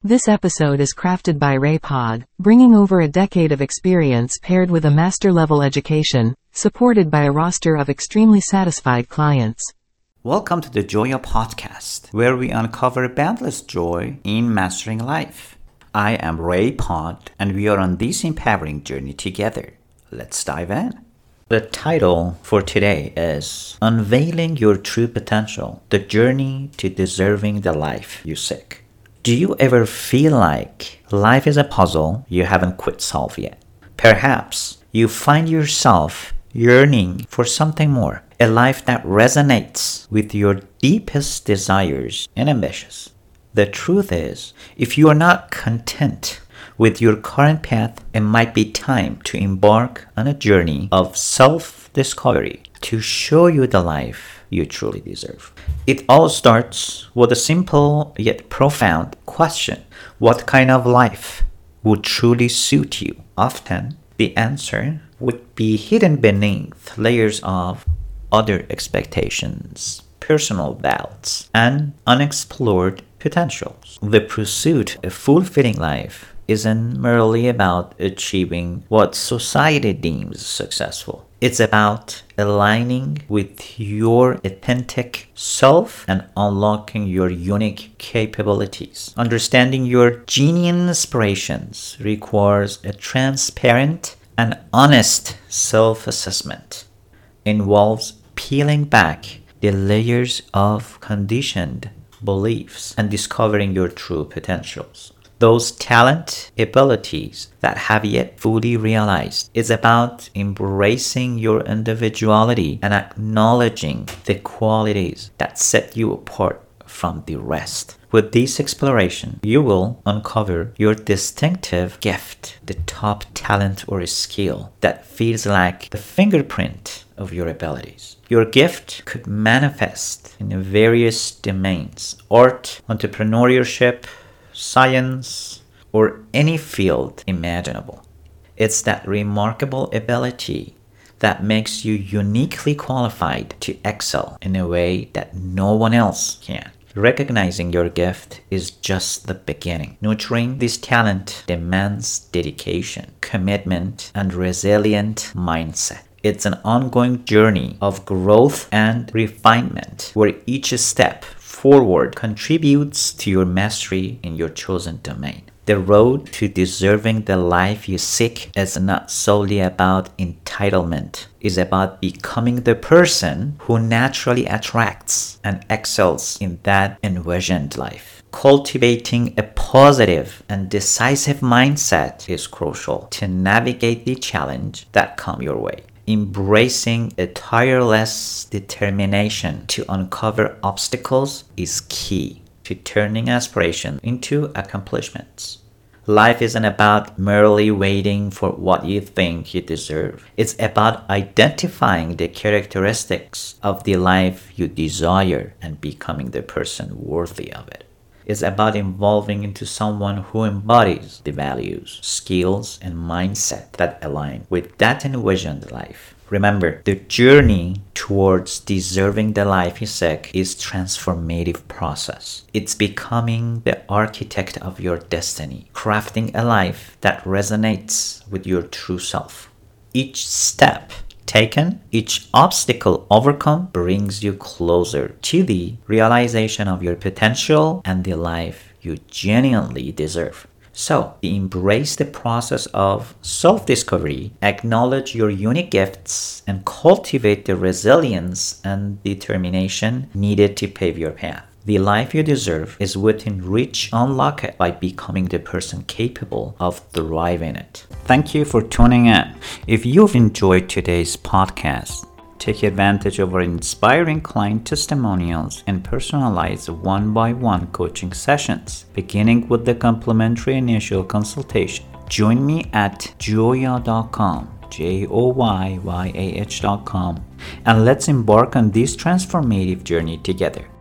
This episode is crafted by RayPod, bringing over a decade of experience paired with a master-level education, supported by a roster of extremely satisfied clients. Welcome to the Joya Podcast, where we uncover boundless joy in mastering life. I am RayPod, and we are on this empowering journey together. Let's dive in. The title for today is Unveiling Your True Potential, The Journey to Deserving the Life You Seek. Do you ever feel like life is a puzzle you haven't quite solved yet? Perhaps you find yourself yearning for something more, a life that resonates with your deepest desires and ambitions. The truth is, if you are not content with your current path, it might be time to embark on a journey of self-discovery to show you the life you truly deserve. It all starts with a simple yet profound question. What kind of life would truly suit you? Often, the answer would be hidden beneath layers of other expectations, personal doubts, and unexplored potentials. The pursuit of a fulfilling life isn't merely about achieving what society deems successful. It's about aligning with your authentic self and unlocking your unique capabilities. Understanding your genuine aspirations requires a transparent and honest self-assessment. Involves peeling back the layers of conditioned beliefs and discovering your true potentials. Those talent abilities that have yet fully realized. Is about embracing your individuality and acknowledging the qualities that set you apart from the rest. With this exploration, you will uncover your distinctive gift, the top talent or skill that feels like the fingerprint of your abilities. Your gift could manifest in various domains: art, entrepreneurship, science, or any field imaginable. It's that remarkable ability that makes you uniquely qualified to excel in a way that no one else can. Recognizing your gift is just the beginning. Nurturing this talent demands dedication, commitment, and resilient mindset. It's an ongoing journey of growth and refinement where each step forward contributes to your mastery in your chosen domain. The road to deserving the life you seek is not solely about entitlement. It's about becoming the person who naturally attracts and excels in that envisioned life. Cultivating a positive and decisive mindset is crucial to navigate the challenge that come your way. Embracing a tireless determination to uncover obstacles is key to turning aspiration into accomplishments. Life isn't about merely waiting for what you think you deserve. It's about identifying the characteristics of the life you desire and becoming the person worthy of it. It's about evolving into someone who embodies the values, skills, and mindset that align with that envisioned life. Remember, the journey towards deserving the life you seek is a transformative process. It's becoming the architect of your destiny, crafting a life that resonates with your true self. Each step taken, each obstacle overcome brings you closer to the realization of your potential and the life you genuinely deserve. So, embrace the process of self-discovery, acknowledge your unique gifts, and cultivate the resilience and determination needed to pave your path. The life you deserve is within reach. Unlock it by becoming the person capable of thriving in it. Thank you for tuning in. If you've enjoyed today's podcast, take advantage of our inspiring client testimonials and personalized one-by-one coaching sessions, beginning with the complimentary initial consultation. Join me at joyah.com, JOYYAH.com, and let's embark on this transformative journey together.